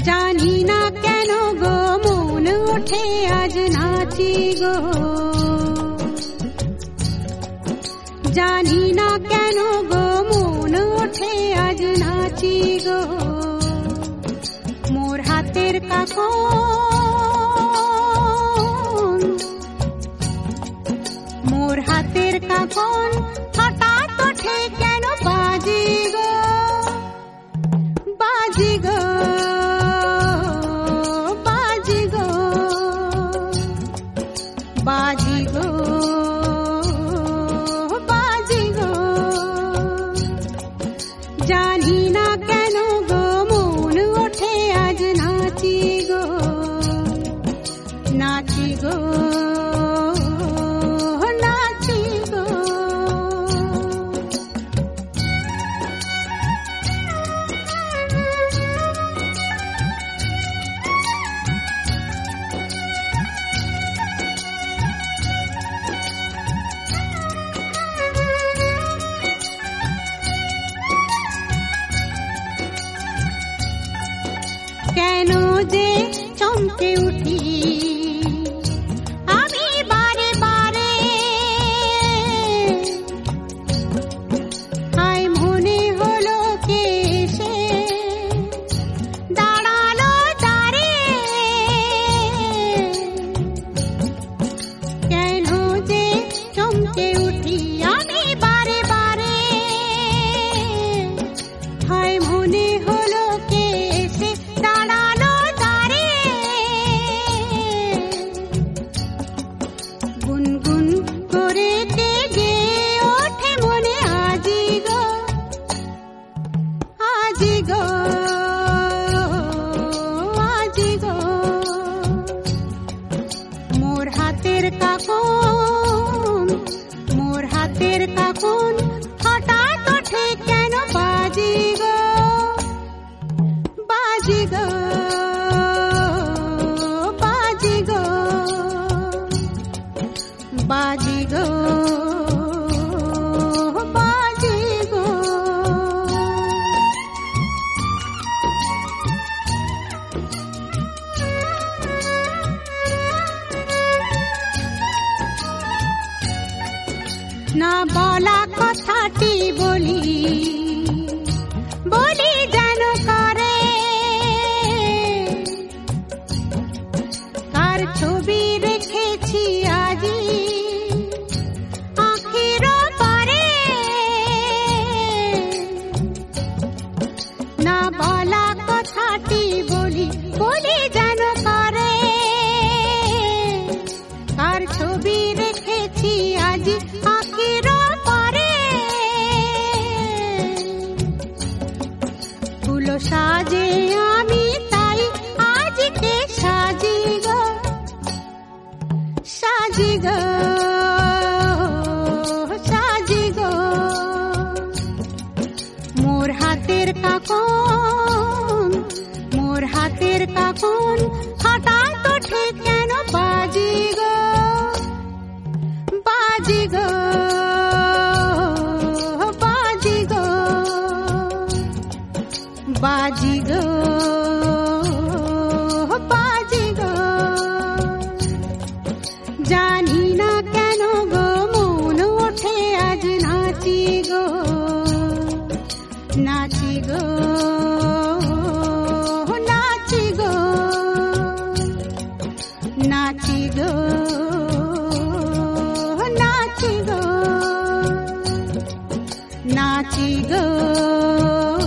জানি না কেন গো মন ওঠে আজ নাচি গো, জানি না কেন গো মন ওঠে আজ নাচি গো। মোর হাতের কাকন, মোর হাতের কাকন হঠাৎ ওঠে কেন বাজি গো, বাজি গো, বাজি গো, বাজি গো, বাজি গো। জানি না কেন গো মন ওঠে আজ নাচি গো, নাচি গো, নাচি গো। কেন যে চমকে উঠি আমি বারে বারে, হায় মনে হলো কে এসে দাঁড়ালো দ্বারে। কেন যে চমকে উঠি আমি বারে বারে, হায় মনে হলো কে এসে দাঁড়ালো দ্বারে। গুনগুন করে গে ওঠে মনে আজি গো, আজি গো, আজি গো। মোর হাতের কাকন, মোর হাতের কাকন হঠাৎ ওঠে কেন বাজি গো, বাজি গো, বাজি গো, বাজি গো, বাজি গো। না বলা কথাটি বলি, বলি যেন করে কার ছবি রেখেছি আজি আখির পারে। না বলা কথাটি বলি, বলি যেন করে কার ছবি রেখেছি আজি আখির পারে। ফুলো সাজে আমি তাই আজকে সাজি গো, সাজি গো, সাজি গো। মোর হাতের কাকন, মোর হাতের কাকন হঠাৎ ওঠে কেন বাজি গো, বাজি গো, বাজি গো, বাজি গো, বাজি গো। জানি না কেন গো মন ওঠে আজ নাচি গো, নাচি গো, নাচি গো, নাচি গো, নাচি গো, নাচি গো।